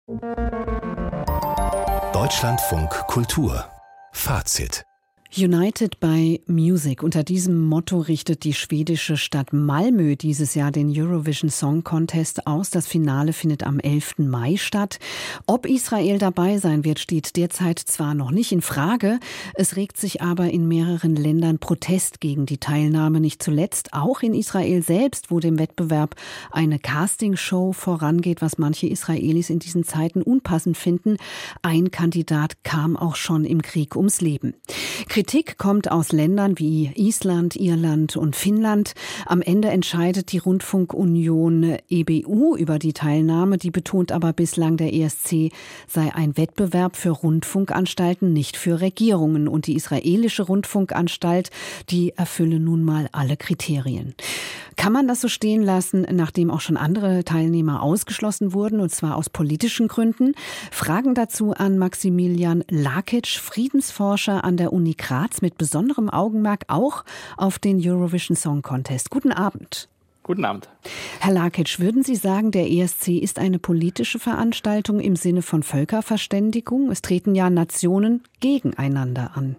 Deutschlandfunk Kultur Fazit. United by Music. Unter diesem Motto richtet die schwedische Stadt Malmö dieses Jahr den Eurovision Song Contest aus. Das Finale findet am 11. Mai statt. Ob Israel dabei sein wird, steht derzeit zwar noch nicht in Frage. Es regt sich aber in mehreren Ländern Protest gegen die Teilnahme. Nicht zuletzt auch in Israel selbst, wo dem Wettbewerb eine Castingshow vorangeht, was manche Israelis in diesen Zeiten unpassend finden. Ein Kandidat kam auch schon im Krieg ums Leben. Kritik kommt aus Ländern wie Island, Irland und Finnland. Am Ende entscheidet die Rundfunkunion EBU über die Teilnahme. Die betont aber bislang, der ESC sei ein Wettbewerb für Rundfunkanstalten, nicht für Regierungen. Und die israelische Rundfunkanstalt, die erfülle nun mal alle Kriterien. Kann man das so stehen lassen, nachdem auch schon andere Teilnehmer ausgeschlossen wurden, und zwar aus politischen Gründen? Fragen dazu an Maximilian Lakic, Friedensforscher an der Uni Graz, mit besonderem Augenmerk auch auf den Eurovision Song Contest. Guten Abend. Guten Abend. Herr Lakic, würden Sie sagen, der ESC ist eine politische Veranstaltung im Sinne von Völkerverständigung? Es treten ja Nationen gegeneinander an.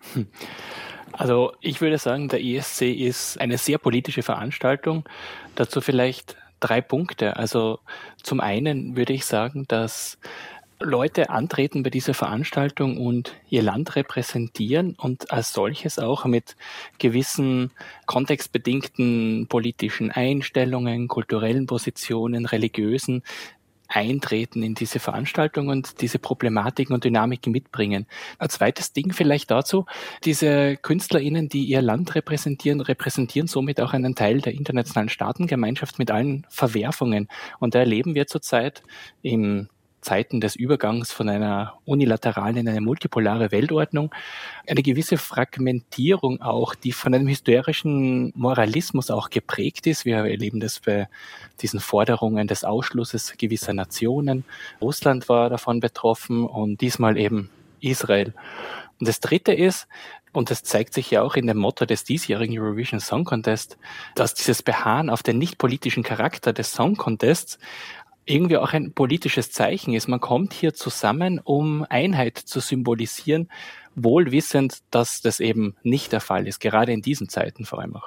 Also ich würde sagen, der ESC ist eine sehr politische Veranstaltung. Dazu vielleicht 3 Punkte. Also zum einen würde ich sagen, dass Leute antreten bei dieser Veranstaltung und ihr Land repräsentieren und als solches auch mit gewissen kontextbedingten politischen Einstellungen, kulturellen Positionen, religiösen eintreten in diese Veranstaltung und diese Problematiken und Dynamiken mitbringen. Ein zweites Ding vielleicht dazu: Diese KünstlerInnen, die ihr Land repräsentieren somit auch einen Teil der internationalen Staatengemeinschaft mit allen Verwerfungen. Und da erleben wir zurzeit in Zeiten des Übergangs von einer unilateralen in eine multipolare Weltordnung eine gewisse Fragmentierung auch, die von einem hysterischen Moralismus auch geprägt ist. Wir erleben das bei diesen Forderungen des Ausschlusses gewisser Nationen. Russland war davon betroffen und diesmal eben Israel. Und das Dritte ist, und das zeigt sich ja auch in dem Motto des diesjährigen Eurovision Song Contest, dass dieses Beharren auf den nicht politischen Charakter des Song Contests irgendwie auch ein politisches Zeichen ist. Man kommt hier zusammen, um Einheit zu symbolisieren, wohl wissend, dass das eben nicht der Fall ist, gerade in diesen Zeiten vor allem auch.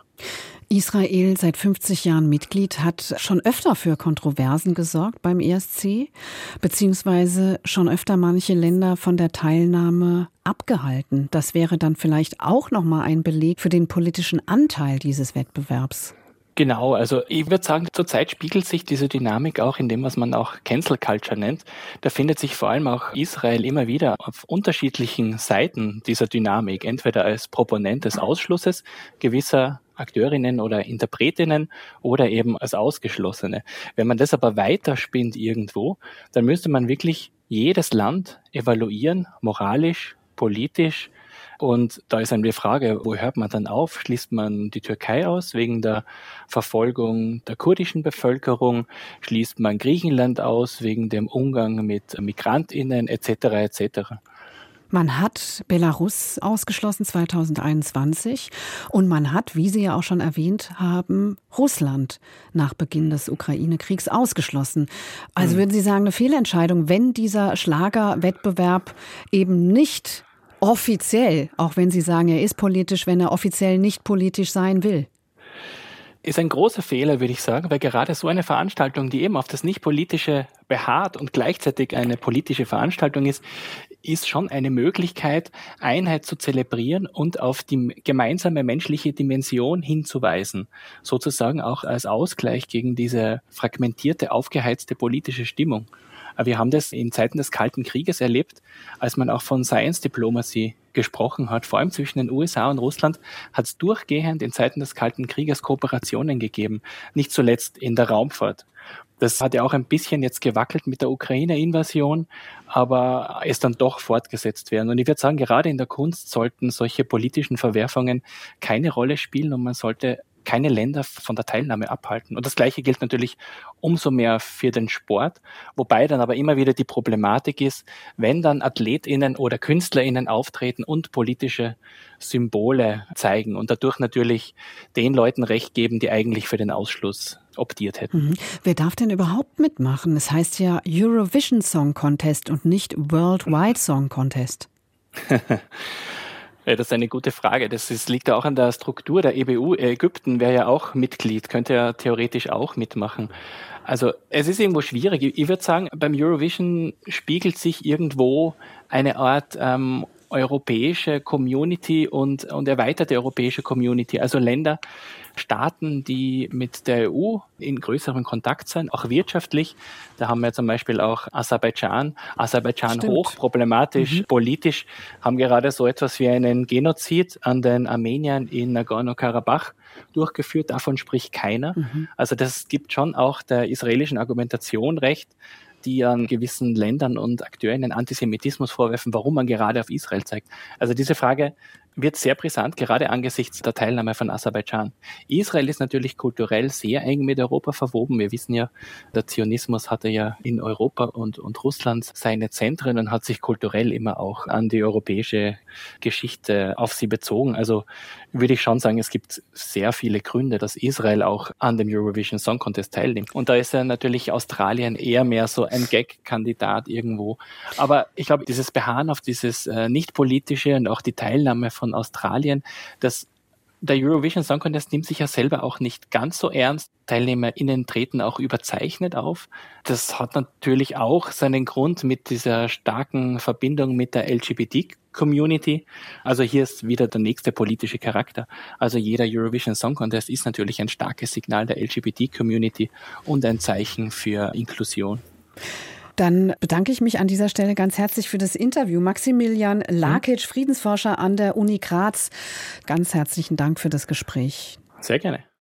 Israel, seit 50 Jahren Mitglied, hat schon öfter für Kontroversen gesorgt beim ESC, beziehungsweise schon öfter manche Länder von der Teilnahme abgehalten. Das wäre dann vielleicht auch nochmal ein Beleg für den politischen Anteil dieses Wettbewerbs. Genau, also ich würde sagen, zurzeit spiegelt sich diese Dynamik auch in dem, was man auch Cancel Culture nennt. Da findet sich vor allem auch Israel immer wieder auf unterschiedlichen Seiten dieser Dynamik, entweder als Proponent des Ausschlusses gewisser Akteurinnen oder Interpretinnen oder eben als Ausgeschlossene. Wenn man das aber weiterspinnt irgendwo, dann müsste man wirklich jedes Land evaluieren, moralisch, politisch. Und da ist dann die Frage, wo hört man dann auf? Schließt man die Türkei aus wegen der Verfolgung der kurdischen Bevölkerung? Schließt man Griechenland aus wegen dem Umgang mit MigrantInnen etc. etc.? Man hat Belarus ausgeschlossen 2021 und man hat, wie Sie ja auch schon erwähnt haben, Russland nach Beginn des Ukraine-Kriegs ausgeschlossen. Also würden Sie sagen, eine Fehlentscheidung, wenn dieser Schlagerwettbewerb eben nicht offiziell, auch wenn Sie sagen, er ist politisch, wenn er offiziell nicht politisch sein will? Ist ein großer Fehler, würde ich sagen, weil gerade so eine Veranstaltung, die eben auf das Nicht-Politische beharrt und gleichzeitig eine politische Veranstaltung ist schon eine Möglichkeit, Einheit zu zelebrieren und auf die gemeinsame menschliche Dimension hinzuweisen. Sozusagen auch als Ausgleich gegen diese fragmentierte, aufgeheizte politische Stimmung. Wir haben das in Zeiten des Kalten Krieges erlebt, als man auch von Science Diplomacy gesprochen hat. Vor allem zwischen den USA und Russland hat es durchgehend in Zeiten des Kalten Krieges Kooperationen gegeben, nicht zuletzt in der Raumfahrt. Das hat ja auch ein bisschen jetzt gewackelt mit der Ukraine-Invasion, aber es dann doch fortgesetzt werden. Und ich würde sagen, gerade in der Kunst sollten solche politischen Verwerfungen keine Rolle spielen und man sollte keine Länder von der Teilnahme abhalten. Und das Gleiche gilt natürlich umso mehr für den Sport, wobei dann aber immer wieder die Problematik ist, wenn dann AthletInnen oder KünstlerInnen auftreten und politische Symbole zeigen und dadurch natürlich den Leuten Recht geben, die eigentlich für den Ausschluss optiert hätten. Wer darf denn überhaupt mitmachen? Es heißt ja Eurovision Song Contest und nicht Worldwide Song Contest. Ja, das ist eine gute Frage. Liegt ja auch an der Struktur der EBU. Ägypten wäre ja auch Mitglied, könnte ja theoretisch auch mitmachen. Also es ist irgendwo schwierig. Ich würde sagen, beim Eurovision spiegelt sich irgendwo eine Art europäische Community und erweiterte europäische Community, also Länder, Staaten, die mit der EU in größerem Kontakt sind, auch wirtschaftlich. Da haben wir zum Beispiel auch Aserbaidschan hochproblematisch, politisch, haben gerade so etwas wie einen Genozid an den Armeniern in Nagorno-Karabach durchgeführt. Davon spricht keiner. Also das gibt schon auch der israelischen Argumentation recht, die an gewissen Ländern und Akteuren einen Antisemitismus vorwerfen, warum man gerade auf Israel zeigt. Also diese Frage wird sehr brisant, gerade angesichts der Teilnahme von Aserbaidschan. Israel ist natürlich kulturell sehr eng mit Europa verwoben. Wir wissen ja, der Zionismus hatte ja in Europa und Russland seine Zentren und hat sich kulturell immer auch an die europäische Geschichte auf sie bezogen. Also würde ich schon sagen, es gibt sehr viele Gründe, dass Israel auch an dem Eurovision Song Contest teilnimmt. Und da ist ja natürlich Australien eher mehr so ein Gag-Kandidat irgendwo. Aber ich glaube, dieses Beharren auf dieses nicht-politische und auch die Teilnahme von Australien, der Eurovision Song Contest nimmt sich ja selber auch nicht ganz so ernst. TeilnehmerInnen treten auch überzeichnet auf. Das hat natürlich auch seinen Grund mit dieser starken Verbindung mit der LGBT-Community. Also hier ist wieder der nächste politische Charakter. Also jeder Eurovision Song Contest ist natürlich ein starkes Signal der LGBT-Community und ein Zeichen für Inklusion. Dann bedanke ich mich an dieser Stelle ganz herzlich für das Interview. Maximilian Lakic, Friedensforscher an der Uni Graz. Ganz herzlichen Dank für das Gespräch. Sehr gerne.